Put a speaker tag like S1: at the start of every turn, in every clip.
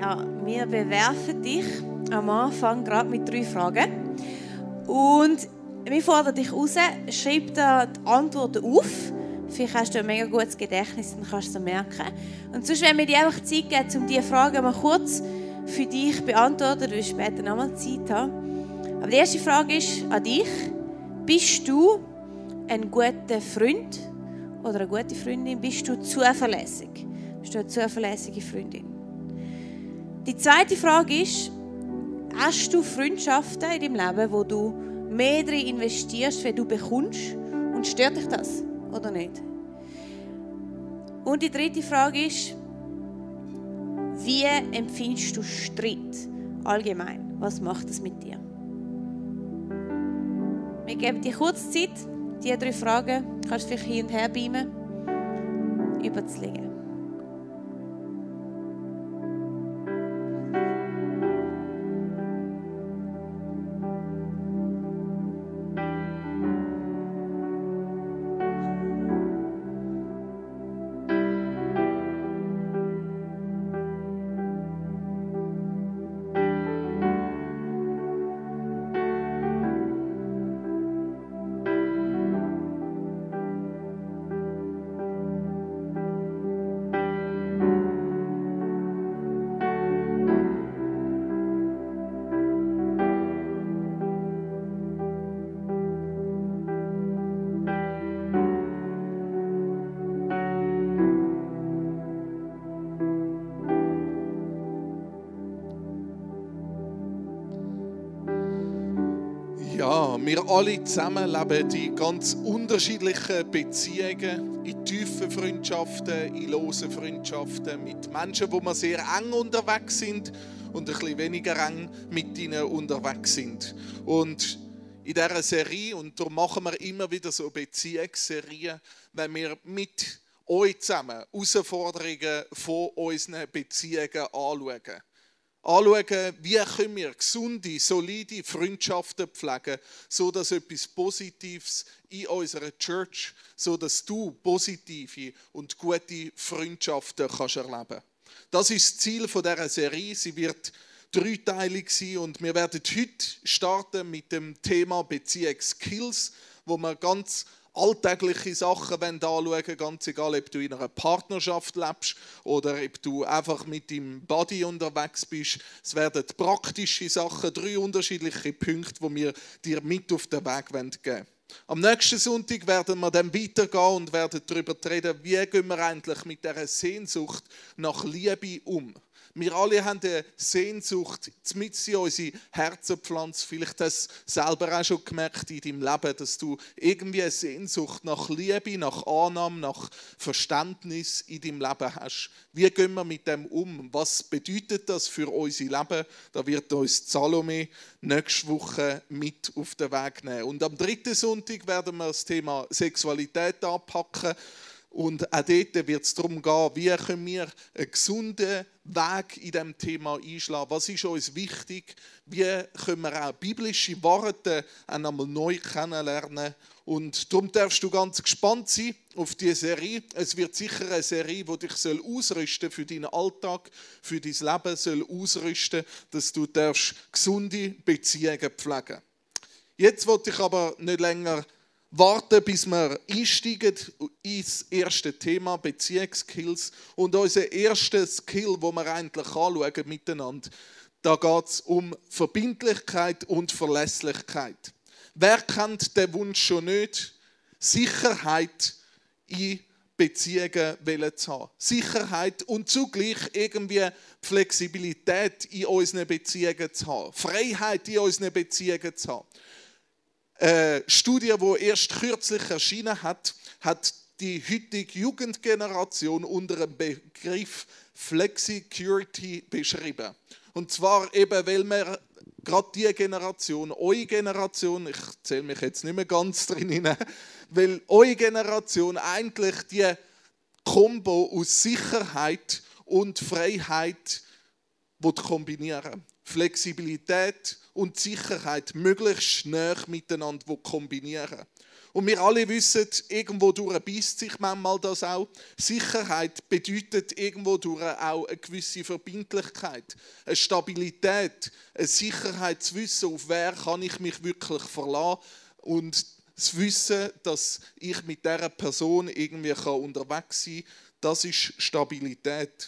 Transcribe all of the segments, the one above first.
S1: Ja, wir bewerfen dich am Anfang gerade mit 3 Fragen. Und wir fordern dich raus, schreib da die Antworten auf. Vielleicht hast du ein mega gutes Gedächtnis, dann kannst du es merken. Und sonst werden wir dir einfach Zeit geben, um diese Fragen mal kurz für dich zu beantworten. Du wirst später nochmal Zeit haben. Aber die erste Frage ist an dich. Bist du ein guter Freund oder eine gute Freundin? Bist du zuverlässig? Bist du eine zuverlässige Freundin? Die zweite Frage ist, hast du Freundschaften in deinem Leben, wo du mehr darin investierst, wenn du bekommst? Und stört dich das oder nicht? Und die dritte Frage ist, wie empfindest du Streit allgemein? Was macht das mit dir? Wir geben dir kurz Zeit, diese 3 Fragen, kannst du vielleicht hin und her beamen, überzulegen.
S2: Ja, wir alle zusammen leben die ganz unterschiedlichen Beziehungen, in tiefen Freundschaften, in losen Freundschaften, mit Menschen, wo wir sehr eng unterwegs sind und ein bisschen weniger eng mit ihnen unterwegs sind. Und in dieser Serie, und darum machen wir immer wieder so Beziehungsserien, wenn wir mit euch zusammen Herausforderungen von unseren Beziehungen anschauen. Wie können wir gesunde, solide Freundschaften pflegen, sodass etwas Positives in unserer Church, sodass du positive und gute Freundschaften kannst erleben. Das ist das Ziel dieser Serie. Sie wird dreiteilig sein und wir werden heute starten mit dem Thema Beziehungskills, wo wir ganz alltägliche Sachen anschauen wollen, ganz egal, ob du in einer Partnerschaft lebst oder ob du einfach mit deinem Buddy unterwegs bist. Es werden praktische Sachen, 3 unterschiedliche Punkte, die wir dir mit auf den Weg geben wollen. Am nächsten Sonntag werden wir dann weitergehen und werden darüber reden, wie gehen wir eigentlich mit dieser Sehnsucht nach Liebe um. Wir alle haben eine Sehnsucht, mitten in unsere Herzen pflanzt. Vielleicht hast du selber auch schon gemerkt in deinem Leben, dass du irgendwie eine Sehnsucht nach Liebe, nach Annahme, nach Verständnis in deinem Leben hast. Wie gehen wir mit dem um? Was bedeutet das für unser Leben? Da wird uns Salome nächste Woche mit auf den Weg nehmen. Und am 3. Sonntag werden wir das Thema Sexualität anpacken. Und auch dort wird es darum gehen, wie können wir einen gesunden Weg in diesem Thema einschlagen. Was ist uns wichtig? Wie können wir auch biblische Worte einmal neu kennenlernen? Und darum darfst du ganz gespannt sein auf diese Serie. Es wird sicher eine Serie, die dich ausrüsten für deinen Alltag, für dein Leben ausrüsten, dass du gesunde Beziehungen pflegen darfst. Jetzt wollte ich aber nicht länger warten, bis wir einsteigen ins erste Thema, Beziehungskills. Und unser erster Skill, den wir eigentlich anschauen miteinander, da geht es um Verbindlichkeit und Verlässlichkeit. Wer kennt den Wunsch schon nicht, Sicherheit in Beziehungen zu haben? Sicherheit und zugleich irgendwie Flexibilität in unseren Beziehungen zu haben. Freiheit in unseren Beziehungen zu haben. Eine Studie, die erst kürzlich erschienen hat, hat die heutige Jugendgeneration unter dem Begriff Flexicurity beschrieben. Und zwar eben, weil wir gerade diese Generation, eure Generation, ich zähle mich jetzt nicht mehr ganz drin hinein, weil eure Generation eigentlich die Kombo aus Sicherheit und Freiheit kombinieren. Flexibilität und Sicherheit möglichst schnell miteinander kombinieren. Und wir alle wissen, irgendwo durch beisst sich manchmal das auch. Sicherheit bedeutet irgendwo durch auch eine gewisse Verbindlichkeit, eine Stabilität, eine Sicherheit zu wissen, auf wer kann ich mich wirklich verlassen und das Wissen, dass ich mit dieser Person irgendwie unterwegs sein kann, das ist Stabilität.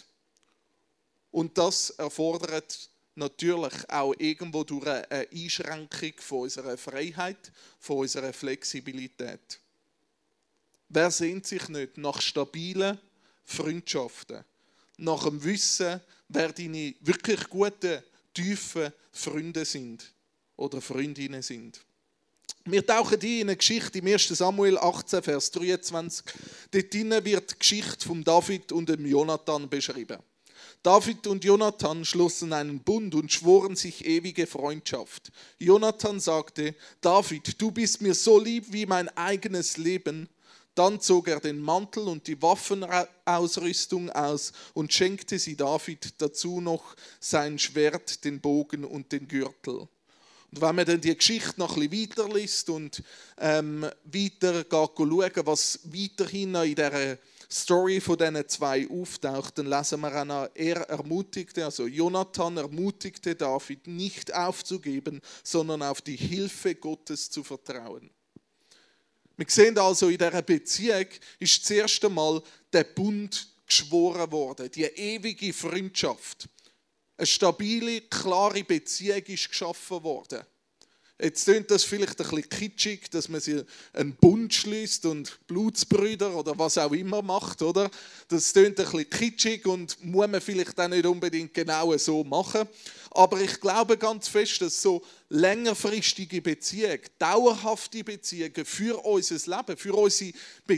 S2: Und das erfordert natürlich auch irgendwo durch eine Einschränkung von unserer Freiheit, von unserer Flexibilität. Wer sehnt sich nicht nach stabilen Freundschaften, nach dem Wissen, wer deine wirklich guten, tiefen Freunde sind oder Freundinnen sind? Wir tauchen in eine Geschichte im 1. Samuel 18, Vers 23. Dort wird die Geschichte von David und dem Jonathan beschrieben. David und Jonathan schlossen einen Bund und schworen sich ewige Freundschaft. Jonathan sagte, David, du bist mir so lieb wie mein eigenes Leben. Dann zog er den Mantel und die Waffenausrüstung aus und schenkte sie David, dazu noch sein Schwert, den Bogen und den Gürtel. Und wenn man dann die Geschichte noch ein bisschen weiterliest und weiter schauen, was weiterhin in dieser Story von diesen zwei auftaucht, dann lesen wir auch noch, Jonathan ermutigte David, nicht aufzugeben, sondern auf die Hilfe Gottes zu vertrauen. Wir sehen also, in dieser Beziehung ist das erste Mal der Bund geschworen worden, die ewige Freundschaft. Eine stabile, klare Beziehung ist geschaffen worden. Jetzt klingt das vielleicht ein bisschen kitschig, dass man sich einen Bund schließt und Blutsbrüder oder was auch immer macht, oder? Das klingt ein bisschen kitschig und muss man vielleicht auch nicht unbedingt genau so machen. Aber ich glaube ganz fest, dass so längerfristige Beziehungen, dauerhafte Beziehungen für unser Leben, für unsere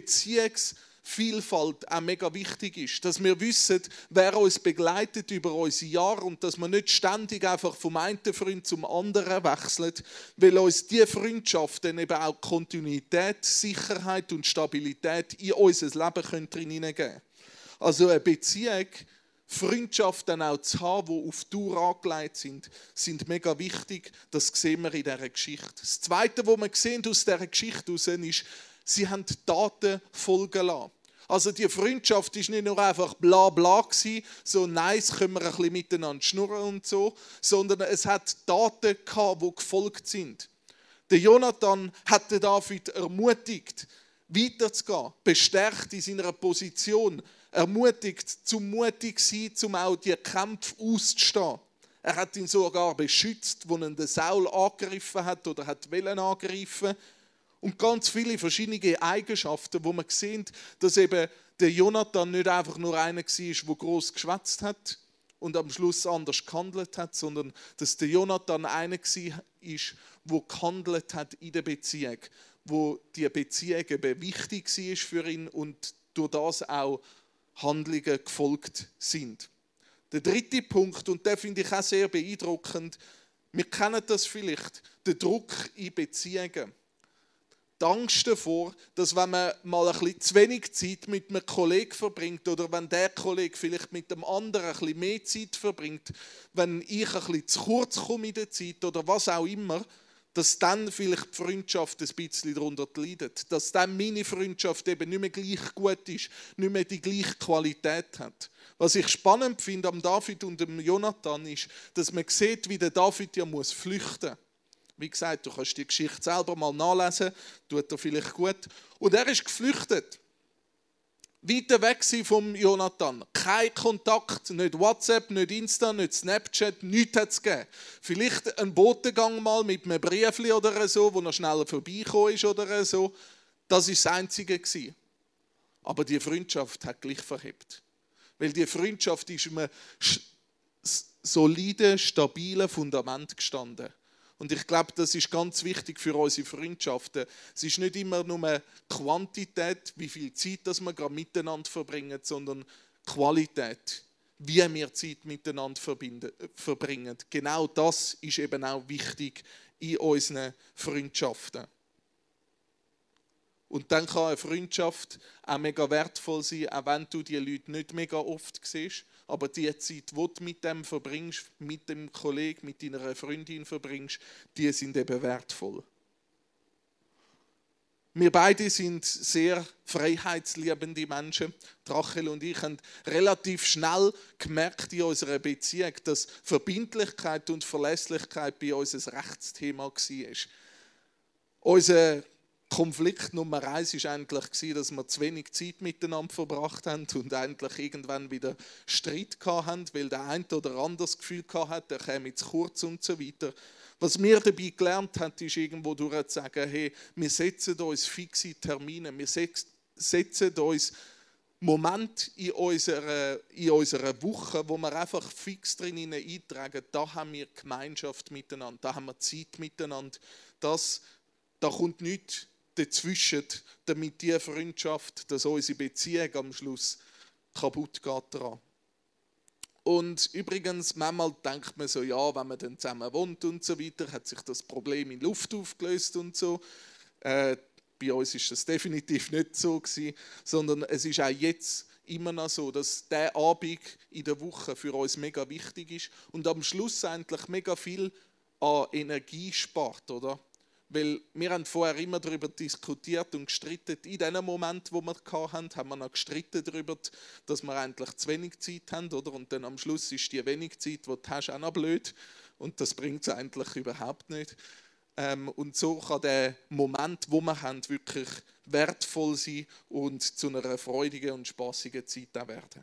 S2: Beziehungsvielfalt auch mega wichtig ist. Dass wir wissen, wer uns begleitet über unsere Jahre und dass wir nicht ständig einfach vom einen Freund zum anderen wechseln, weil uns diese Freundschaft dann eben auch Kontinuität, Sicherheit und Stabilität in unser Leben hineingeben können. Also eine Beziehung, Freundschaften auch zu haben, die auf Dauer angelegt sind mega wichtig. Das sehen wir in dieser Geschichte. Das Zweite, was wir sehen aus dieser Geschichte heraus, ist, sie haben Taten folgen lassen. Also die Freundschaft war nicht nur einfach bla bla gewesen, so nice, können wir ein bisschen miteinander schnurren und so, sondern es hat Taten gehabt, die gefolgt sind. Der Jonathan hat den David ermutigt, weiterzugehen, bestärkt in seiner Position, ermutigt, zum mutig sein, um auch die Kämpfe auszustehen. Er hat ihn sogar beschützt, als ihn der Saul angegriffen hat oder hat angreifen. Und ganz viele verschiedene Eigenschaften, wo man sehen, dass eben der Jonathan nicht einfach nur einer war, der gross geschwätzt hat und am Schluss anders gehandelt hat, sondern dass der Jonathan einer war, der gehandelt hat in der Beziehung, wo die Beziehung eben wichtig war für ihn und durch das auch Handlungen gefolgt sind. Der dritte Punkt, und den finde ich auch sehr beeindruckend, wir kennen das vielleicht, der Druck in Beziehungen. Die Angst davor, dass wenn man mal ein bisschen zu wenig Zeit mit einem Kollegen verbringt oder wenn der Kollege vielleicht mit dem anderen ein bisschen mehr Zeit verbringt, wenn ich ein bisschen zu kurz komme in der Zeit oder was auch immer, dass dann vielleicht die Freundschaft ein bisschen darunter leidet. Dass dann meine Freundschaft eben nicht mehr gleich gut ist, nicht mehr die gleiche Qualität hat. Was ich spannend finde am David und dem Jonathan ist, dass man sieht, wie der David ja muss flüchten. Wie gesagt, du kannst die Geschichte selber mal nachlesen, tut er vielleicht gut. Und er ist geflüchtet. Weiter weg vom Jonathan. Kein Kontakt, nicht WhatsApp, nicht Insta, nicht Snapchat, nichts hat es gegeben. Vielleicht ein Botengang mal mit einem Briefli oder so, wo noch schneller vorbeigekommen ist oder so. Das war das Einzige. Aber die Freundschaft hat gleich verhebt. Weil die Freundschaft ist in einem soliden, stabilen Fundament gestanden. Und ich glaube, das ist ganz wichtig für unsere Freundschaften. Es ist nicht immer nur Quantität, wie viel Zeit das wir gerade miteinander verbringen, sondern Qualität, wie wir Zeit miteinander verbringen. Genau das ist eben auch wichtig in unseren Freundschaften. Und dann kann eine Freundschaft auch mega wertvoll sein, auch wenn du die Leute nicht mega oft siehst. Aber die Zeit, die du mit dem verbringst, mit dem Kollegen, mit deiner Freundin verbringst, die sind eben wertvoll. Wir beide sind sehr freiheitsliebende Menschen. Rachel und ich haben relativ schnell gemerkt in unserer Beziehung, dass Verbindlichkeit und Verlässlichkeit bei uns ein Rechtsthema war. Unser Konflikt Nummer 1 war eigentlich, dass wir zu wenig Zeit miteinander verbracht haben und eigentlich irgendwann wieder Streit hatten, weil der eine oder andere das Gefühl hatte, der käme zu kurz und so weiter. Was wir dabei gelernt haben, ist irgendwo durch zu sagen, hey, wir setzen uns fixe Termine, wir setzen uns Momente in unserer Woche, wo wir einfach fix drin eintragen, da haben wir Gemeinschaft miteinander, da haben wir Zeit miteinander. Da kommt nichts dazwischen, damit diese Freundschaft, dass unsere Beziehung am Schluss kaputt geht daran. Und übrigens, manchmal denkt man so, ja, wenn man dann zusammen wohnt und so weiter, hat sich das Problem in Luft aufgelöst und so. Bei uns ist das definitiv nicht so gewesen, sondern es ist auch jetzt immer noch so, dass der Abend in der Woche für uns mega wichtig ist und am Schluss eigentlich mega viel an Energie spart, oder? Weil wir haben vorher immer darüber diskutiert und gestritten. In dem Moment, wo wir hatten, haben wir noch gestritten darüber, dass wir eigentlich zu wenig Zeit haben. Oder? Und dann am Schluss ist die wenig Zeit, die du hast, auch noch blöd. Und das bringt es eigentlich überhaupt nicht. Und so kann der Moment, wo wir haben, wirklich wertvoll sein und zu einer freudigen und spaßigen Zeit auch werden.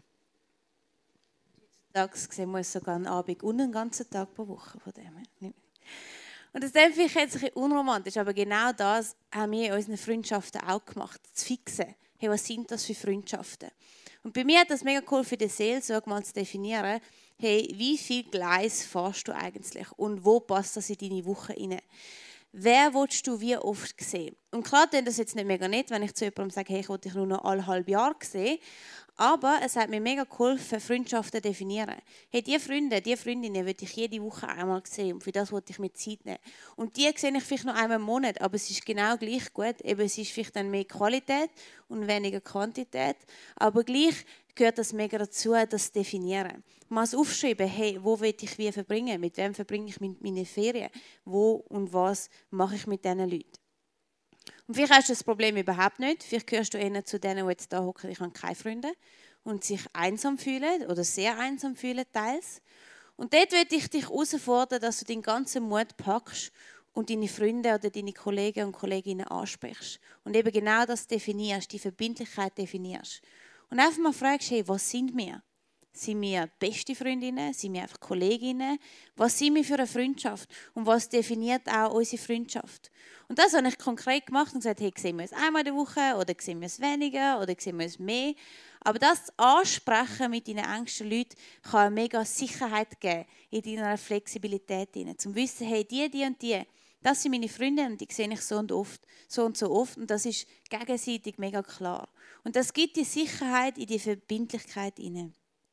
S1: Tags gesehen muss sogar einen Abend und einen ganzen Tag pro Woche von dem. Und das ist vielleicht jetzt ein bisschen unromantisch, aber genau das haben wir in unseren Freundschaften auch gemacht, zu fixen. Hey, was sind das für Freundschaften? Und bei mir hat das mega geholfen, die Seelsorge mal zu definieren, hey, wie viel Gleis fährst du eigentlich und wo passt das in deine Woche rein? Wer willst du wie oft sehen? Und klar, das ist jetzt nicht mega nett, wenn ich zu jemandem sage, hey, ich will dich nur noch alle halbe Jahr sehen. Aber es hat mir mega geholfen, Freundschaften zu definieren. Hey, die Freunde, die Freundinnen will ich jede Woche einmal sehen und für das wollte ich mir Zeit nehmen. Und die sehe ich vielleicht noch einmal im Monat, aber es ist genau gleich gut. Eben, es ist vielleicht dann mehr Qualität und weniger Quantität, aber gleich gehört das mega dazu, das zu definieren. Mal aufschreiben, hey, wo will ich wie verbringen, mit wem verbringe ich meine Ferien, wo und was mache ich mit diesen Leuten. Und vielleicht hast du das Problem überhaupt nicht. Vielleicht gehörst du eher zu denen, die jetzt da hocken, ich habe keine Freunde und sich einsam fühlen oder sehr einsam fühlen teils. Und dort würde ich dich herausfordern, dass du deinen ganzen Mut packst und deine Freunde oder deine Kollegen und Kolleginnen ansprichst. Und eben genau das definierst, die Verbindlichkeit definierst. Und einfach mal fragst, hey, was sind wir? Sind wir beste Freundinnen? Sind wir einfach Kolleginnen? Was sind wir für eine Freundschaft? Und was definiert auch unsere Freundschaft? Und das habe ich konkret gemacht und gesagt, hey, sehen wir uns einmal in der Woche oder sehen wir uns weniger oder sehen wir uns mehr? Aber das Ansprechen mit deinen engsten Leuten kann eine mega Sicherheit geben in deiner Flexibilität. Zum Wissen, hey, die und die, das sind meine Freunde und die sehe ich so und so oft. Und das ist gegenseitig mega klar. Und das gibt die Sicherheit in die Verbindlichkeit hinein.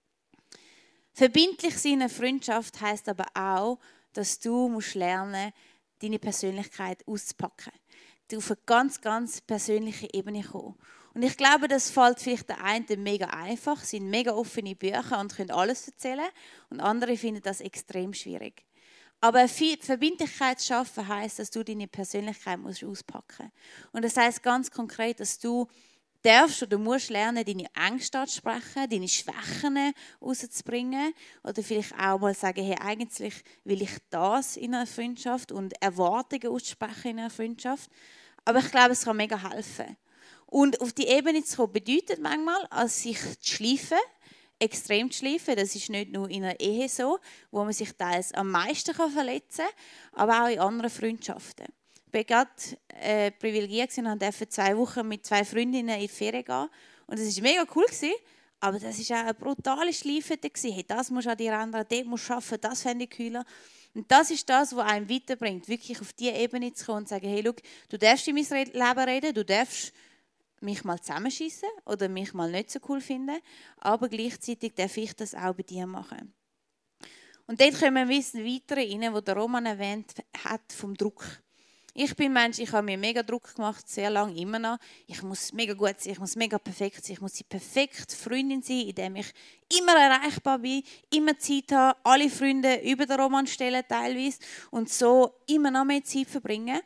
S1: Verbindlich sein in einer Freundschaft heisst aber auch, dass du lernen musst, deine Persönlichkeit auszupacken. Du auf eine ganz, ganz persönliche Ebene kommen. Und ich glaube, das fällt vielleicht der einen mega einfach, sind mega offene Bücher und können alles erzählen. Und andere finden das extrem schwierig. Aber Verbindlichkeit zu schaffen heisst, dass du deine Persönlichkeit auspacken musst. Und das heisst ganz konkret, dass du darfst oder musst lernen, deine Ängste anzusprechen, deine Schwächen rauszubringen. Oder vielleicht auch mal sagen, hey, eigentlich will ich das in einer Freundschaft und Erwartungen aussprechen in einer Freundschaft. Aber ich glaube, es kann mega helfen. Und auf die Ebene zu kommen, bedeutet manchmal, als sich zu schleifen, extrem zu schleifen. Das ist nicht nur in einer Ehe so, wo man sich teils am meisten verletzen kann, aber auch in anderen Freundschaften. Ich war gerade privilegiert und durfte 2 Wochen mit 2 Freundinnen in die Ferien gehen. Und das war mega cool, aber das war auch eine brutale Schleife. Hey, das musst du an dir ändern, dort musst du arbeiten, das fände ich cooler. Und das ist das, was einem weiterbringt, wirklich auf diese Ebene zu kommen und zu sagen, hey, schau, du darfst in mein Leben reden, du darfst mich mal zusammenschießen oder mich mal nicht so cool finden, aber gleichzeitig darf ich das auch bei dir machen. Und dort kommen wir weiter rein, wo der Roman erwähnt hat, vom Druck. Ich bin Mensch, ich habe mir mega Druck gemacht, sehr lange, immer noch. Ich muss mega gut sein, ich muss mega perfekt sein, ich muss die perfekte Freundin sein, indem ich immer erreichbar bin, immer Zeit habe, alle Freunde über den Roman stellen teilweise und so immer noch mehr Zeit verbringen.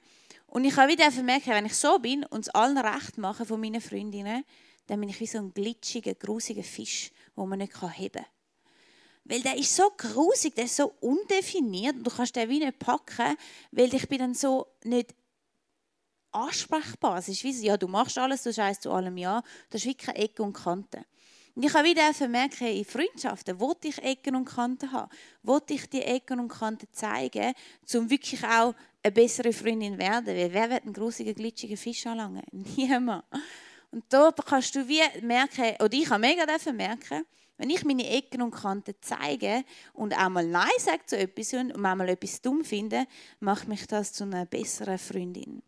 S1: Und ich habe wieder merken, wenn ich so bin und es allen recht mache von meinen Freundinnen, dann bin ich wie so ein glitschiger, grusiger Fisch, den man nicht heben kann. Weil der ist so grusig, der ist so undefiniert und du kannst den wie nicht packen, weil ich bin dann so nicht ansprechbar. Es ist wie so, ja, du machst alles, du scheißt zu allem ja, das ist wie keine Ecken und Kanten. Und ich habe wieder merken, in Freundschaften, wo ich Ecken und Kanten haben, wo ich die Ecken und Kanten zeigen, um wirklich auch eine bessere Freundin zu werden. Weil wer wird einen grusigen, glitschigen Fisch anlangen? Niemand. Und da kannst du wie merken, oder ich habe mega merken, wenn ich meine Ecken und Kanten zeige und auch mal Nein sage zu etwas und manchmal etwas dumm finde, macht mich das zu einer besseren Freundin.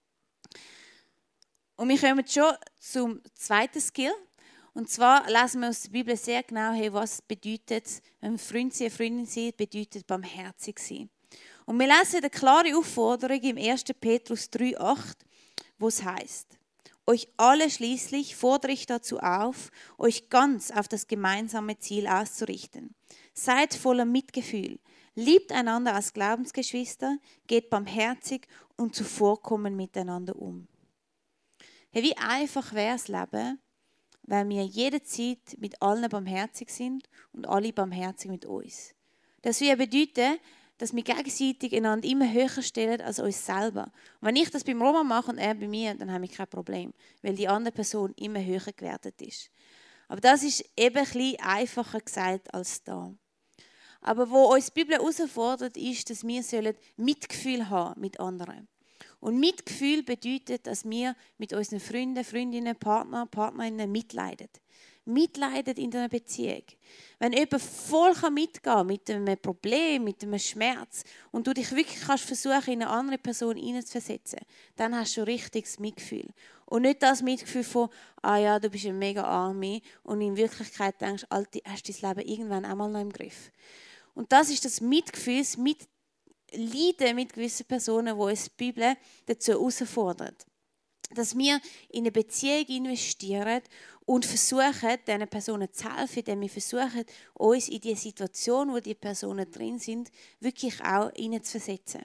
S1: Und wir kommen schon zum zweiten Skill. Und zwar lesen wir aus der Bibel sehr genau, hey, was bedeutet, wenn Freund sein, Freundin sein, bedeutet barmherzig sein. Und wir lesen eine klare Aufforderung im 1. Petrus 3,8, wo es heißt: Euch alle schließlich fordere ich dazu auf, euch ganz auf das gemeinsame Ziel auszurichten. Seid voller Mitgefühl, liebt einander als Glaubensgeschwister, geht barmherzig und zuvorkommend miteinander um. Hey, wie einfach wäre das Leben, wenn wir jederzeit mit allen barmherzig sind und alle barmherzig mit uns. Das würde bedeuten, dass wir gegenseitig einander immer höher stellen als uns selber. Und wenn ich das beim Roman mache und er bei mir, dann habe ich kein Problem, weil die andere Person immer höher gewertet ist. Aber das ist eben ein bisschen einfacher gesagt als da. Aber wo uns die Bibel herausfordert, ist, dass wir Mitgefühl haben mit anderen. Und Mitgefühl bedeutet, dass wir mit unseren Freunden, Freundinnen, Partnerinnen mitleiden. Mitleiden in einer Beziehung. Wenn jemand voll mitgehen kann mit einem Problem, mit einem Schmerz und du dich wirklich versuchen, in eine andere Person hineinzuversetzen, dann hast du richtiges Mitgefühl. Und nicht das Mitgefühl von, ah ja, du bist ein mega Arme und in Wirklichkeit denkst, Alter, hast du dein Leben irgendwann einmal noch im Griff. Und das ist das Mitgefühl, das Leiden mit gewissen Personen, die uns die Bibel dazu herausfordert. Dass wir in eine Beziehung investieren und versuchen, diesen Personen zu helfen, indem wir versuchen, uns in die Situation, wo die Personen drin sind, wirklich auch hineinzuversetzen.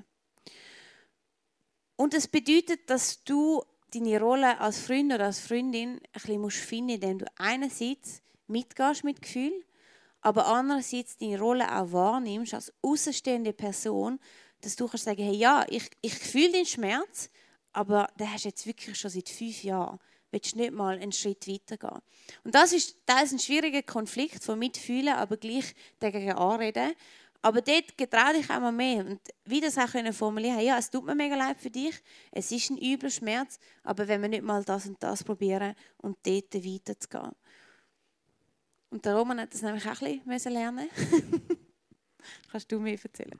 S1: Und das bedeutet, dass du deine Rolle als Freund oder als Freundin ein bisschen finden musst, indem du einerseits mitgehst mit Gefühl, aber andererseits deine Rolle auch wahrnimmst als außenstehende Person, dass du kannst sagen, hey, ja, ich fühle den Schmerz, aber den hast du jetzt wirklich schon seit 5 Jahren. Willst du nicht mal einen Schritt weitergehen? Und das ist ein schwieriger Konflikt von Mitfühlen, aber gleich dagegen anreden. Aber dort getrau dich auch mal mehr. Und wie das auch formulieren können, ja, es tut mir mega leid für dich, es ist ein übler Schmerz, aber wenn wir nicht mal das und das probieren und dort weiterzugehen. Und der Roman hat das nämlich auch ein bisschen lernen. Kannst du mir erzählen?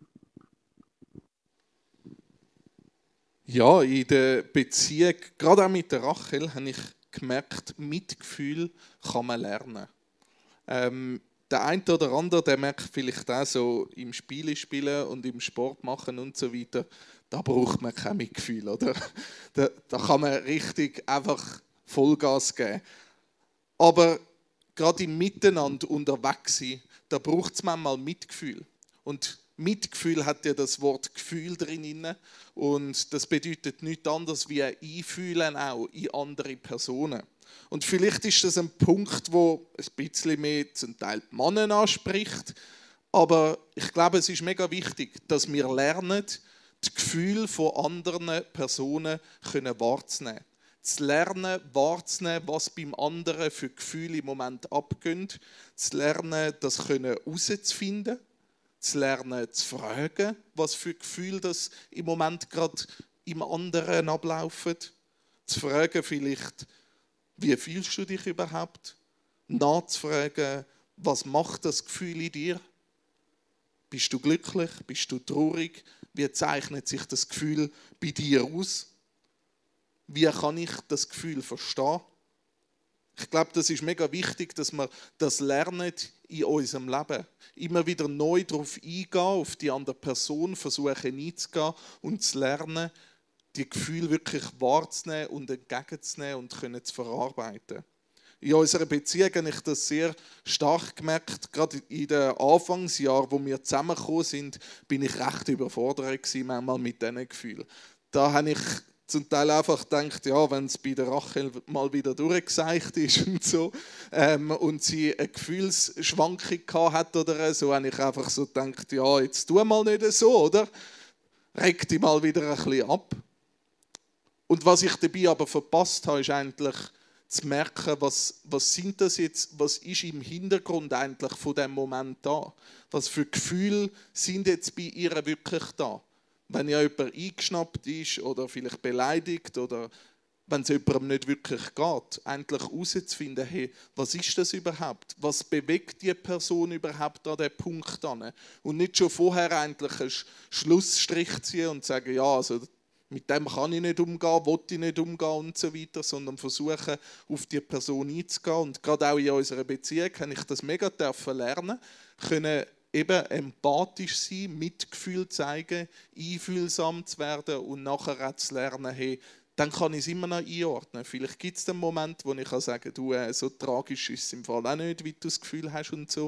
S2: Ja, in der Beziehung, gerade auch mit der Rachel, habe ich gemerkt, Mitgefühl kann man lernen. Der eine oder andere, der merkt vielleicht auch so im Spiele spielen und im Sport machen und so weiter, da braucht man kein Mitgefühl, oder? Da kann man richtig einfach Vollgas geben. Aber gerade im Miteinander unterwegs sein, da braucht es manchmal Mitgefühl. Und Mitgefühl hat ja das Wort Gefühl drin. Und das bedeutet nichts anderes wie ein Einfühlen auch in andere Personen. Und vielleicht ist das ein Punkt, wo ein bisschen mehr zum Teil die Männer anspricht. Aber ich glaube, es ist mega wichtig, dass wir lernen, die Gefühle von anderen Personen wahrzunehmen. Zu lernen, wahrzunehmen, was beim anderen für Gefühle im Moment abgehen. Zu lernen, das herauszufinden. Zu lernen, zu fragen, was für Gefühle das im Moment gerade im anderen ablaufen. Zu fragen vielleicht, wie fühlst du dich überhaupt? Nachzufragen, was macht das Gefühl in dir? Bist du glücklich? Bist du traurig? Wie zeichnet sich das Gefühl bei dir aus? Wie kann ich das Gefühl verstehen? Ich glaube, das ist mega wichtig, dass wir das lernen in unserem Leben. Immer wieder neu darauf eingehen, auf die andere Person versuchen einzugehen und zu lernen, die Gefühle wirklich wahrzunehmen und entgegenzunehmen und zu verarbeiten. In unserer Beziehung habe ich das sehr stark gemerkt. Gerade in den Anfangsjahren, wo wir zusammengekommen sind, bin ich recht überfordert gewesen, manchmal mit diesen Gefühlen. da habe ich zum Teil einfach gedacht, ja, wenn es bei der Rachel mal wieder durchgeseicht ist und so, und sie eine Gefühlsschwankung gehabt hat oder so, habe ich einfach so gedacht, ja, jetzt tu mal nicht so, oder? Reg dich mal wieder ein bisschen ab. Und was ich dabei aber verpasst habe, ist eigentlich zu merken, was sind das jetzt, was ist im Hintergrund eigentlich von dem Moment da? Was für Gefühle sind jetzt bei ihr wirklich da? Wenn ja jemand eingeschnappt ist oder vielleicht beleidigt oder wenn es jemandem nicht wirklich geht, endlich herauszufinden, hey, was ist das überhaupt? Was bewegt die Person überhaupt an diesen Punkt an? Und nicht schon vorher eigentlich einen Schlussstrich ziehen und sagen, ja, also mit dem kann ich nicht umgehen, will ich nicht umgehen und so weiter, sondern versuchen, auf die Person einzugehen. Und gerade auch in unserer Beziehung kann ich das mega lernen, können eben empathisch sein, Mitgefühl zeigen, einfühlsam zu werden und nachher auch zu lernen, hey, dann kann ich es immer noch einordnen. Vielleicht gibt es den Moment, wo ich sagen kann, du, so tragisch ist es im Fall auch nicht, wie du das Gefühl hast und so.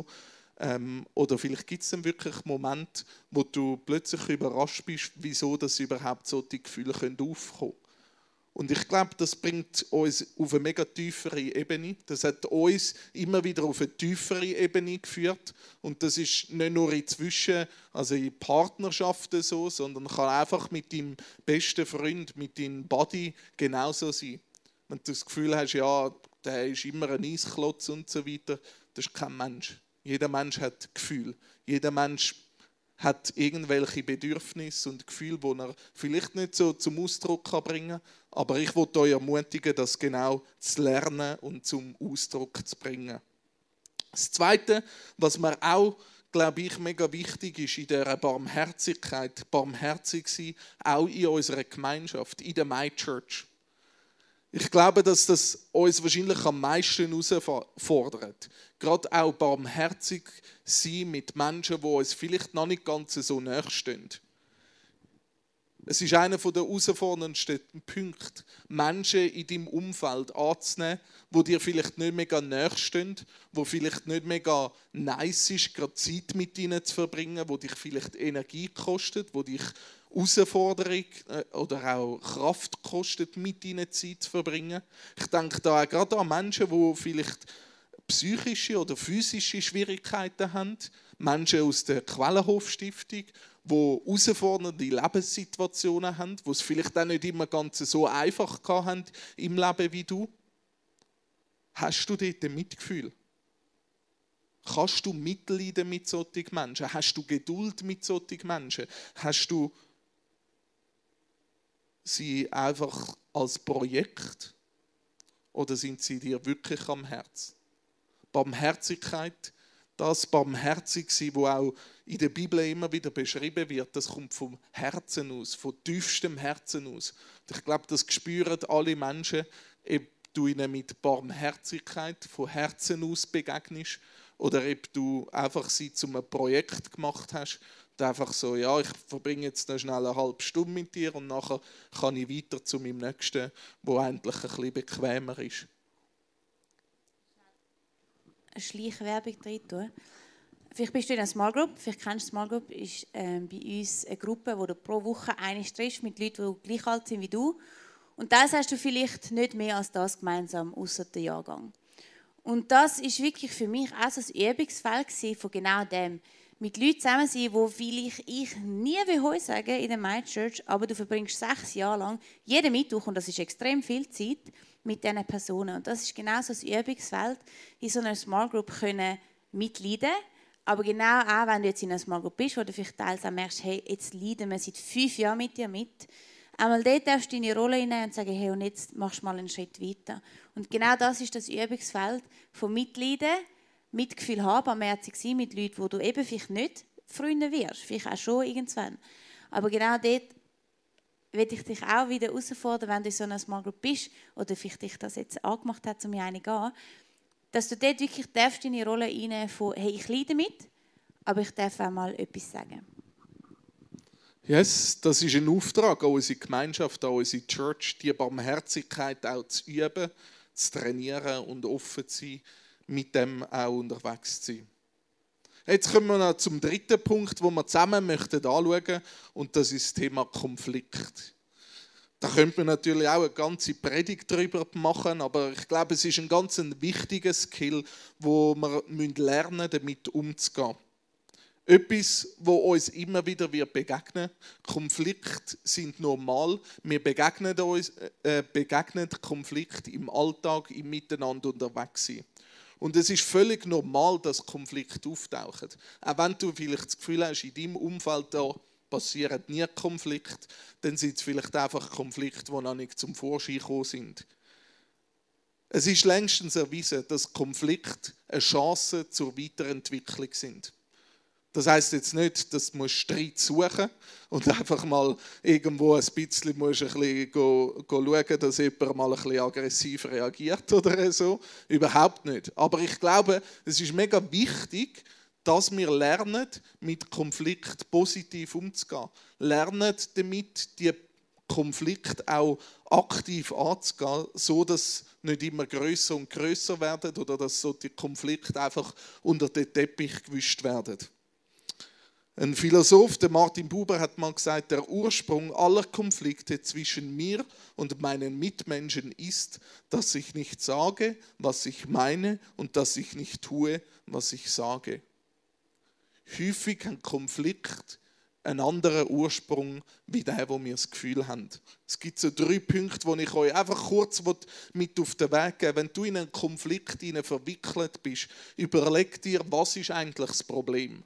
S2: Oder vielleicht gibt es dann wirklich Momente, wo du plötzlich überrascht bist, wieso das überhaupt solche Gefühle aufkommen können. Und ich glaube, das bringt uns auf eine mega tiefere Ebene. Das hat uns immer wieder auf eine tiefere Ebene geführt. Und das ist nicht nur inzwischen, also in Partnerschaften so, sondern kann einfach mit deinem besten Freund, mit deinem Buddy genauso sein. Wenn du das Gefühl hast, ja, der ist immer ein Eisklotz und so weiter, das ist kein Mensch. Jeder Mensch hat Gefühle. Jeder Mensch hat irgendwelche Bedürfnisse und Gefühle, die er vielleicht nicht so zum Ausdruck bringen kann. Aber ich will euch ermutigen, das genau zu lernen und zum Ausdruck zu bringen. Das Zweite, was mir auch, glaube ich, mega wichtig ist in dieser Barmherzigkeit, barmherzig sein, auch in unserer Gemeinschaft, in der My Church. Ich glaube, dass das uns wahrscheinlich am meisten herausfordert. Gerade auch barmherzig sein mit Menschen, die uns vielleicht noch nicht ganz so nahe stehen. Es ist einer der herausforderndsten Punkte, Menschen in deinem Umfeld anzunehmen, die dir vielleicht nicht mega nahe stehen, die vielleicht nicht mega nice ist, gerade Zeit mit ihnen zu verbringen, die dich vielleicht Energie kostet, die dich Herausforderung oder auch Kraft kostet, mit ihnen Zeit zu verbringen. Ich denke da auch gerade an Menschen, die vielleicht psychische oder physische Schwierigkeiten haben. Menschen aus der Quellenhof-Stiftung, die herausfordernde Lebenssituationen haben, die es vielleicht auch nicht immer ganz so einfach haben im Leben wie du. Hast du dort ein Mitgefühl? Kannst du mitleiden mit solchen Menschen? Hast du Geduld mit solchen Menschen? Hast du sie einfach als Projekt oder sind sie dir wirklich am Herz? Barmherzigkeit, das Barmherzigsein, das auch in der Bibel immer wieder beschrieben wird, das kommt vom Herzen aus, von tiefstem Herzen aus. Und ich glaube, das spüren alle Menschen, ob du ihnen mit Barmherzigkeit von Herzen aus begegnest oder ob du einfach sie zu einem Projekt gemacht hast und einfach so, ja, ich verbringe jetzt noch schnell eine halbe Stunde mit dir und nachher kann ich weiter zu meinem Nächsten, der eigentlich ein bisschen bequemer ist.
S1: Eine Schleichwerbung drin tun. Vielleicht bist du in einer Small Group, vielleicht kennst du Small Group, ist bei uns eine Gruppe, wo du pro Woche eine triffst mit Leuten, die gleich alt sind wie du. Und das hast du vielleicht nicht mehr als das gemeinsam, ausser der Jahrgang. Und das ist wirklich für mich auch so ein Übungsfeld von genau dem. Mit Leuten zusammen sein, die vielleicht ich nie Heu sagen in der My Church, aber du verbringst 6 Jahre lang jeden Mittwoch, und das ist extrem viel Zeit, mit diesen Personen. Und das ist genau so ein Übungsfeld, in so einer Small Group können mitleiden. Aber genau auch, wenn du jetzt in einer Small Group bist, wo du vielleicht teils auch merkst, hey, jetzt leiden wir seit 5 Jahren mit dir mit. Einmal dort darfst du deine Rolle einnehmen und sagen, hey, und jetzt machst du mal einen Schritt weiter. Und genau das ist das Übungsfeld von Mitleiden, Mitgefühl haben, barmherzig sein mit Leuten, wo du eben vielleicht nicht Freunde wirst, vielleicht auch schon irgendwann. Aber genau dort will ich dich auch wieder herausfordern, wenn du in so einer Small Group bist oder vielleicht dich das jetzt angemacht hat, um mir eine zu gehen, dass du dort wirklich deine Rolle einnehmen von, hey, ich leide mit, aber ich darf auch mal etwas sagen.
S2: Yes, das ist ein Auftrag an unsere Gemeinschaft, an unsere Church, die Barmherzigkeit auch zu üben, zu trainieren und offen zu sein, mit dem auch unterwegs zu sein. Jetzt kommen wir noch zum dritten Punkt, den wir zusammen anschauen möchten, und das ist das Thema Konflikt. Da könnte man natürlich auch eine ganze Predigt darüber machen, aber ich glaube, es ist ein ganz wichtiger Skill, wo wir lernen müssen, damit umzugehen. Etwas, wo uns immer wieder begegnen wird. Konflikte sind normal. Wir begegnen Konflikte im Alltag, im Miteinander unterwegs sein. Und es ist völlig normal, dass Konflikte auftauchen. Auch wenn du vielleicht das Gefühl hast, in deinem Umfeld da passieren nie Konflikte, dann sind es vielleicht einfach Konflikte, die noch nicht zum Vorschein gekommen sind. Es ist längstens erwiesen, dass Konflikte eine Chance zur Weiterentwicklung sind. Das heisst jetzt nicht, dass du Streit suchen musst und einfach mal irgendwo ein bisschen schauen, dass jemand mal ein bisschen aggressiv reagiert oder so. Überhaupt nicht. Aber ich glaube, es ist mega wichtig, dass wir lernen, mit Konflikt positiv umzugehen. Lernen damit, die Konflikte auch aktiv anzugehen, so dass nicht immer grösser und grösser werden oder dass so die Konflikte einfach unter den Teppich gewischt werden. Ein Philosoph, der Martin Buber, hat mal gesagt, der Ursprung aller Konflikte zwischen mir und meinen Mitmenschen ist, dass ich nicht sage, was ich meine und dass ich nicht tue, was ich sage. Häufig hat Konflikt einen anderen Ursprung, wie der, wo wir das Gefühl haben. Es gibt so 3 Punkte, die ich euch einfach kurz mit auf den Weg geben will. Wenn du in einen Konflikt verwickelt bist, überleg dir, was ist eigentlich das Problem?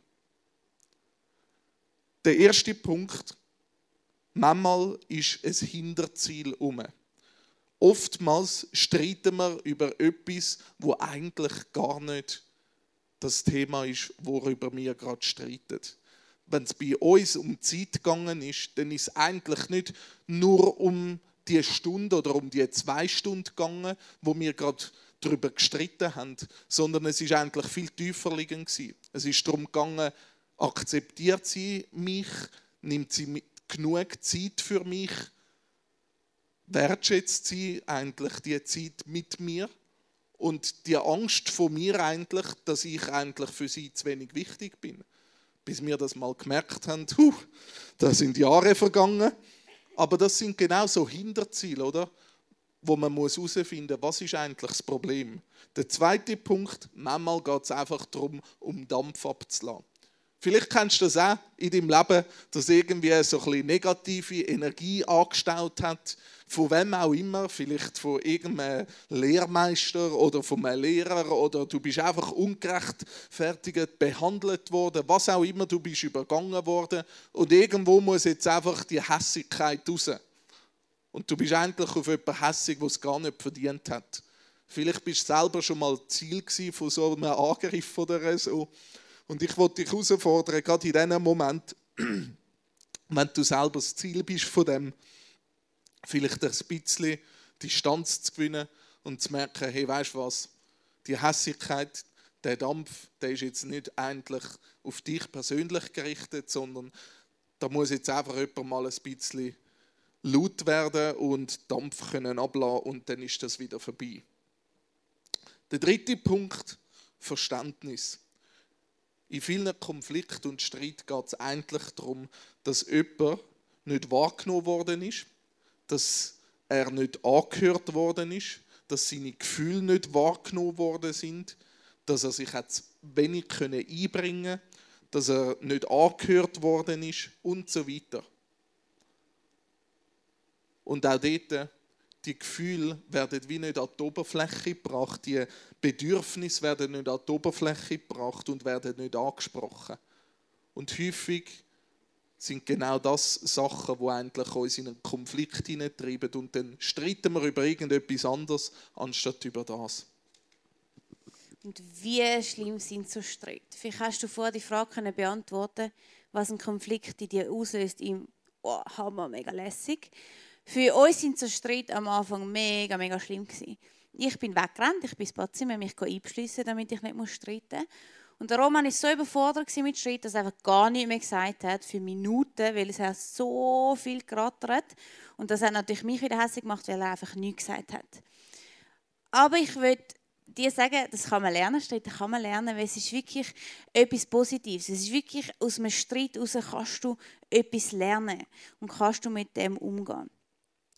S2: Der erste Punkt, manchmal ist ein Hinterziel herum. Oftmals streiten wir über etwas, wo eigentlich gar nicht das Thema ist, worüber wir gerade streiten. Wenn es bei uns um Zeit gegangen ist, dann ist es eigentlich nicht nur um die Stunde oder um die 2 Stunden gegangen, wo wir gerade darüber gestritten haben, sondern es ist eigentlich viel tiefer liegend gewesen. Es ist darum gegangen, akzeptiert sie mich, nimmt sie genug Zeit für mich, wertschätzt sie eigentlich die Zeit mit mir und die Angst von mir eigentlich, dass ich eigentlich für sie zu wenig wichtig bin. Bis wir das mal gemerkt haben, da sind Jahre vergangen, aber das sind genau so Hinterziele, oder? Wo man herausfinden muss, was ist eigentlich das Problem. Der zweite Punkt, manchmal geht es einfach darum, um Dampf abzulassen. Vielleicht kennst du das auch in deinem Leben, dass irgendwie so ein bisschen negative Energie angestaut hat, von wem auch immer, vielleicht von irgendeinem Lehrmeister oder von einem Lehrer oder du bist einfach ungerechtfertigt behandelt worden, was auch immer, du bist übergangen worden und irgendwo muss jetzt einfach die Hässigkeit raus. Und du bist eigentlich auf jemanden hässig, der es gar nicht verdient hat. Vielleicht bist du selber schon mal Ziel von so einem Angriff oder so. Und ich wollte dich herausfordern, gerade in diesem Moment, wenn du selber das Ziel bist von dem, vielleicht ein bisschen Distanz zu gewinnen und zu merken, hey, weißt du was, die Hässigkeit, der Dampf, der ist jetzt nicht eigentlich auf dich persönlich gerichtet, sondern da muss jetzt einfach jemand mal ein bisschen laut werden und Dampf können ablassen und dann ist das wieder vorbei. Der dritte Punkt, Verständnis. In vielen Konflikten und Streit geht es eigentlich darum, dass jemand nicht wahrgenommen worden ist, dass er nicht angehört worden ist, dass seine Gefühle nicht wahrgenommen worden sind, dass er sich wenig einbringen konnte, dass er nicht angehört worden ist und so weiter. Und auch dort, die Gefühle werden wie nicht an die Oberfläche gebracht, die Bedürfnisse werden nicht an die Oberfläche gebracht und werden nicht angesprochen. Und häufig sind genau das Sachen, die eigentlich uns in einen Konflikt hineintreiben und dann streiten wir über irgendetwas anderes, anstatt über das.
S1: Und wie schlimm sind so Streit? Vielleicht hast du vorher die Frage beantworten, was ein Konflikt in dir auslöst, Hammer, mega lässig. Für uns sind so Streit am Anfang mega, mega schlimm gewesen. Ich bin weggerannt, ich bin ins Badzimmer, mich einschliessen, damit ich nicht streiten muss. Und der Roman war so überfordert mit Streit, dass er einfach gar nichts mehr gesagt hat für Minuten, weil es hat so viel gerattert. Und das hat natürlich mich wieder hässlich gemacht, weil er einfach nichts gesagt hat. Aber ich würde dir sagen, das kann man lernen, Streiten kann man lernen, weil es ist wirklich etwas Positives. Es ist wirklich, aus einem Streit heraus kannst du etwas lernen und kannst du mit dem umgehen.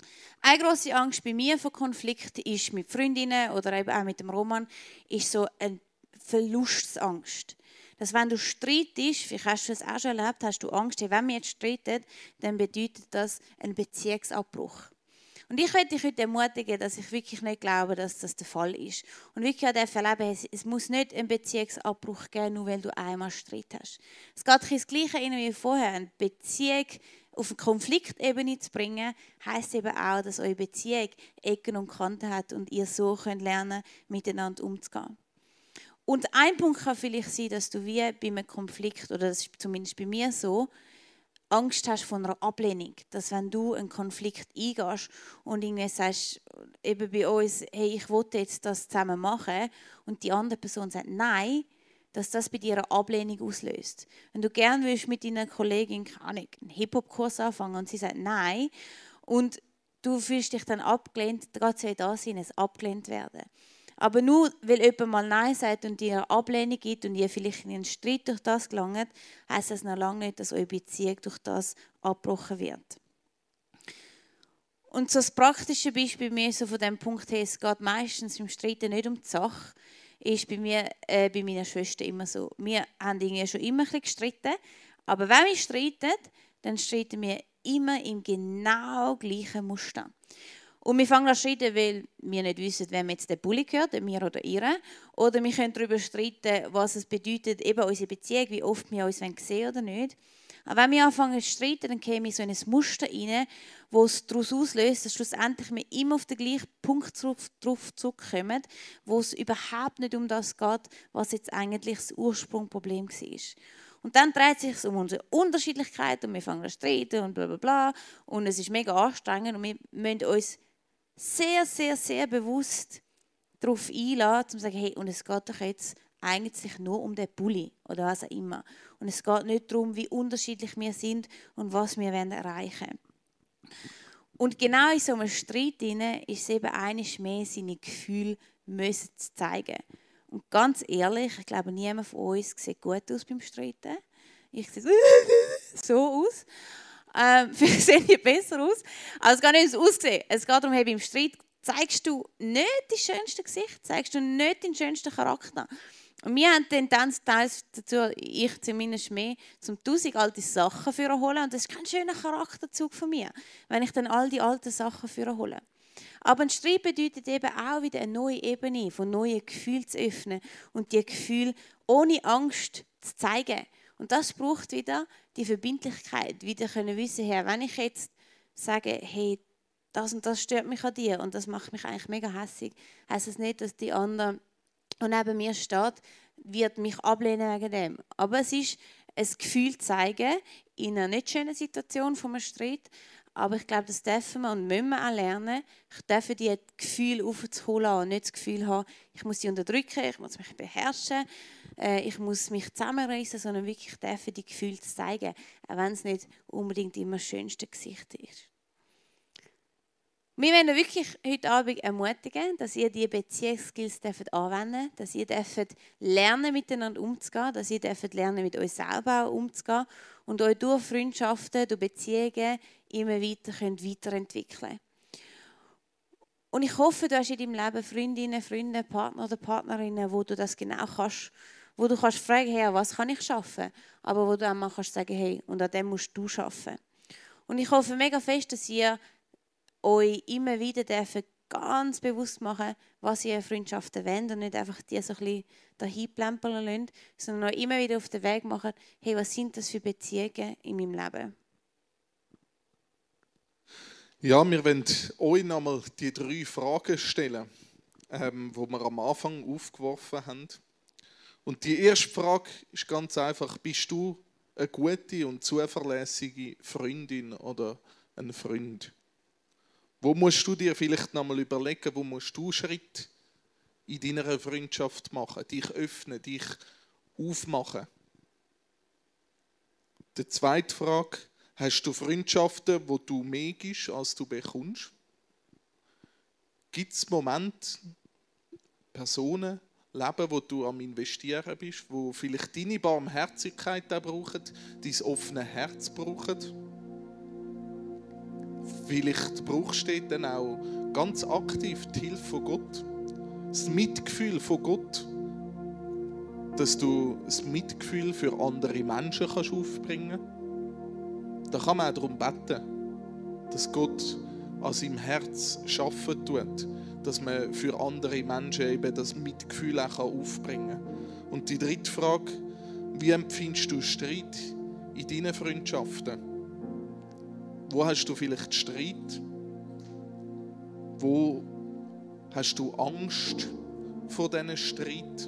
S1: Eine grosse Angst bei mir vor Konflikten ist mit Freundinnen oder eben auch mit dem Roman, ist so eine Verlustsangst. Dass wenn du streitest, vielleicht hast du das auch schon erlebt, hast du Angst, wenn wir jetzt streiten, dann bedeutet das einen Beziehungsabbruch. Und ich möchte dich heute ermutigen, dass ich wirklich nicht glaube, dass das der Fall ist. Und wirklich auch erleben, es muss nicht einen Beziehungsabbruch geben, nur weil du einmal Streit hast. Es geht das Gleiche wie vorher. Eine Beziehung auf eine Konfliktebene zu bringen, heisst eben auch, dass eure Beziehung Ecken und Kanten hat und ihr so könnt lernen, miteinander umzugehen. Und ein Punkt kann vielleicht sein, dass du wie bei einem Konflikt, oder das ist zumindest bei mir so, Angst hast vor einer Ablehnung. Dass wenn du einen Konflikt eingehst und irgendwie sagst, eben bei uns, hey, ich will jetzt das zusammen machen und die andere Person sagt nein, dass das bei dir eine Ablehnung auslöst. Wenn du gerne willst mit deiner Kollegin einen Hip-Hop-Kurs anfangen und sie sagt nein und du fühlst dich dann abgelehnt, dann soll da sein, es abgelehnt werden. Aber nur, weil jemand mal Nein sagt und dir eine Ablehnung gibt und ihr vielleicht in einen Streit durch das gelangt, heisst das noch lange nicht, dass eure Beziehung durch das abgebrochen wird. Und so das praktische Beispiel bei mir so von dem Punkt her, es geht meistens im Streiten nicht um die Sache, ist bei mir, bei meiner Schwester immer so. Wir haben irgendwie schon immer ein bisschen gestritten, aber wenn wir streiten, dann streiten wir immer im genau gleichen Muster. Und wir fangen an zu streiten, weil wir nicht wissen, wem jetzt der Bulli gehört, mir oder ihr. Oder wir können darüber streiten, was es bedeutet, eben unsere Beziehung, wie oft wir uns sehen wollen oder nicht. Aber wenn wir anfangen zu streiten, dann kommen wir so in ein Muster rein, wo es daraus auslöst, dass schlussendlich wir immer auf den gleichen Punkt drauf zurückkommen, wo es überhaupt nicht um das geht, was jetzt eigentlich das Ursprungsproblem war. Und dann dreht es sich um unsere Unterschiedlichkeit und wir fangen an zu streiten und bla bla bla. Und es ist mega anstrengend und wir müssen uns sehr, sehr, sehr bewusst darauf einladen, um zu sagen, hey, und es geht doch jetzt eigentlich nur um den Bulli oder was auch immer. Und es geht nicht darum, wie unterschiedlich wir sind und was wir erreichen wollen. Und genau in so einem Streit ist es eben eines mehr, seine Gefühle zu zeigen. Und ganz ehrlich, ich glaube, niemand von uns sieht gut aus beim Streiten. Ich sehe so aus. Vielleicht sehen die besser aus. Aber es geht nicht ums Aussehen. Es geht darum, hey, beim Streit zeigst du nicht dein schönste Gesicht, zeigst du nicht deinen schönsten Charakter. Und wir haben Tendenz dazu, ich zumindest mehr, zum 1000 alte Sachen vorholen. Und das ist kein schöner Charakterzug von mir, wenn ich dann all die alten Sachen vorhole. Aber ein Streit bedeutet eben auch wieder eine neue Ebene von neuen Gefühlen zu öffnen und die Gefühle ohne Angst zu zeigen. Und das braucht wieder die Verbindlichkeit, wieder können wissen, hey, wenn ich jetzt sage, hey, das und das stört mich an dir und das macht mich eigentlich mega hässig, heisst es nicht, dass die andere, die neben mir steht, wird mich ablehnen wegen dem. Aber es ist ein Gefühl zeigen in einer nicht schönen Situation von einem Streit. Aber ich glaube, das dürfen wir und müssen wir auch lernen. Ich darf die Gefühle aufzuholen und nicht das Gefühl haben, ich muss sie unterdrücken, ich muss mich beherrschen, ich muss mich zusammenreißen, sondern wirklich dürfen die Gefühle zeigen, auch wenn es nicht unbedingt immer das schönste Gesicht ist. Wir wollen euch wirklich heute Abend ermutigen, dass ihr diese Beziehungsskills anwenden dürft, dass ihr lernen miteinander umzugehen, dass ihr lernen mit euch selber umzugehen und euch durch Freundschaften, durch Beziehungen immer weiterentwickeln. Und ich hoffe, du hast in deinem Leben Freundinnen, Freunde, Partner oder Partnerinnen, wo du das genau kannst, wo du kannst fragen, hey, was kann ich schaffen, aber wo du auch mal kannst sagen, hey, und an dem musst du schaffen. Und ich hoffe mega fest, dass ihr euch immer wieder ganz bewusst machen, was ihr in Freundschaften wollt und nicht einfach die so ein bisschen dahin plempern lasst, sondern euch immer wieder auf den Weg machen, hey, was sind das für Beziehungen in meinem Leben?
S2: Ja, wir wollen euch nochmal die 3 Fragen stellen, die wir am Anfang aufgeworfen haben. Und die erste Frage ist ganz einfach, bist du eine gute und zuverlässige Freundin oder ein Freund? Wo musst du dir vielleicht nochmal überlegen, wo musst du Schritt in deiner Freundschaft machen, dich öffnen, dich aufmachen? Die zweite Frage, hast du Freundschaften, wo du mehr gibst, als du bekommst? Gibt es Momente, Personen, Leben, wo du am Investieren bist, wo vielleicht deine Barmherzigkeit auch brauchen, dein offene Herz brauchen? vielleicht brauchst du dann auch ganz aktiv die Hilfe von Gott. Das Mitgefühl von Gott. Dass du das Mitgefühl für andere Menschen kannst aufbringen kannst. Da kann man auch darum beten, dass Gott an seinem Herz arbeiten tut, dass man für andere Menschen eben das Mitgefühl auch aufbringen kann. Und die dritte Frage, wie empfindest du Streit in deinen Freundschaften? Wo hast du vielleicht Streit? Wo hast du Angst vor diesen Streit?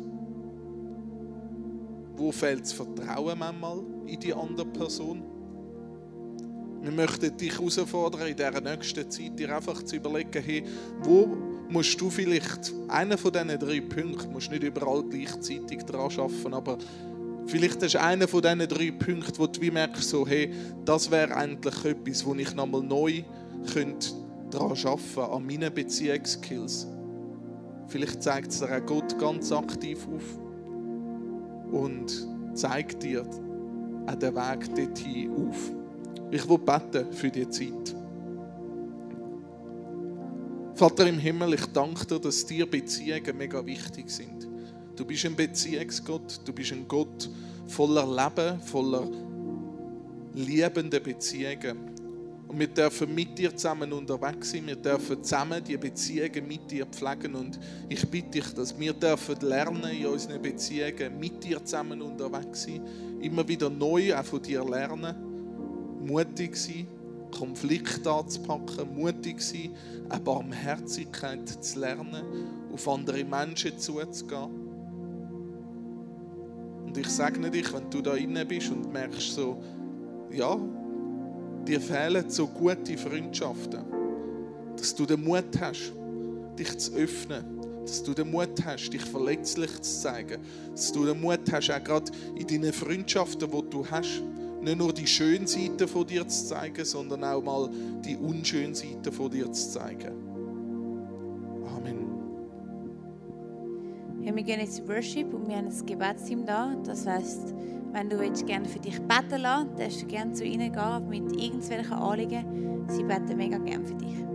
S2: Wo fehlt das Vertrauen manchmal in die andere Person? Wir möchten dich herausfordern, in dieser nächsten Zeit dir einfach zu überlegen, hey, wo musst du vielleicht einen von diesen 3 Punkten, musst nicht überall gleichzeitig daran arbeiten, aber vielleicht hast du einen von diesen 3 Punkten, wo du wie merkst, so, hey, das wäre eigentlich etwas, wo ich nochmal neu daran arbeiten könnte, an meinen Beziehungsskills. Vielleicht zeigt es dir auch Gott ganz aktiv auf und zeigt dir auch den Weg dorthin auf. Ich will beten für diese Zeit. Vater im Himmel, ich danke dir, dass dir Beziehungen mega wichtig sind. Du bist ein Beziehungsgott, du bist ein Gott voller Leben, voller liebender Beziehungen. Und wir dürfen mit dir zusammen unterwegs sein, wir dürfen zusammen die Beziehungen mit dir pflegen. Und ich bitte dich, dass wir dürfen lernen, in unseren Beziehungen mit dir zusammen unterwegs sein, immer wieder neu auch von dir lernen, mutig sein, Konflikte anzupacken, mutig sein, eine Barmherzigkeit zu lernen, auf andere Menschen zuzugehen. Und ich segne dich, wenn du da drin bist und merkst so, ja, dir fehlen so gute Freundschaften, dass du den Mut hast, dich zu öffnen, dass du den Mut hast, dich verletzlich zu zeigen, dass du den Mut hast, auch gerade in deinen Freundschaften, die du hast, nicht nur die schönen Seiten von dir zu zeigen, sondern auch mal die unschönen Seiten von dir zu zeigen. Amen.
S1: Ja, wir gehen jetzt in Worship und wir haben ein Gebetsteam da. Das heisst, wenn du gerne für dich beten lassen willst, darfst du gerne zu ihnen gehen mit irgendwelchen Anliegen. Sie beten mega gerne für dich.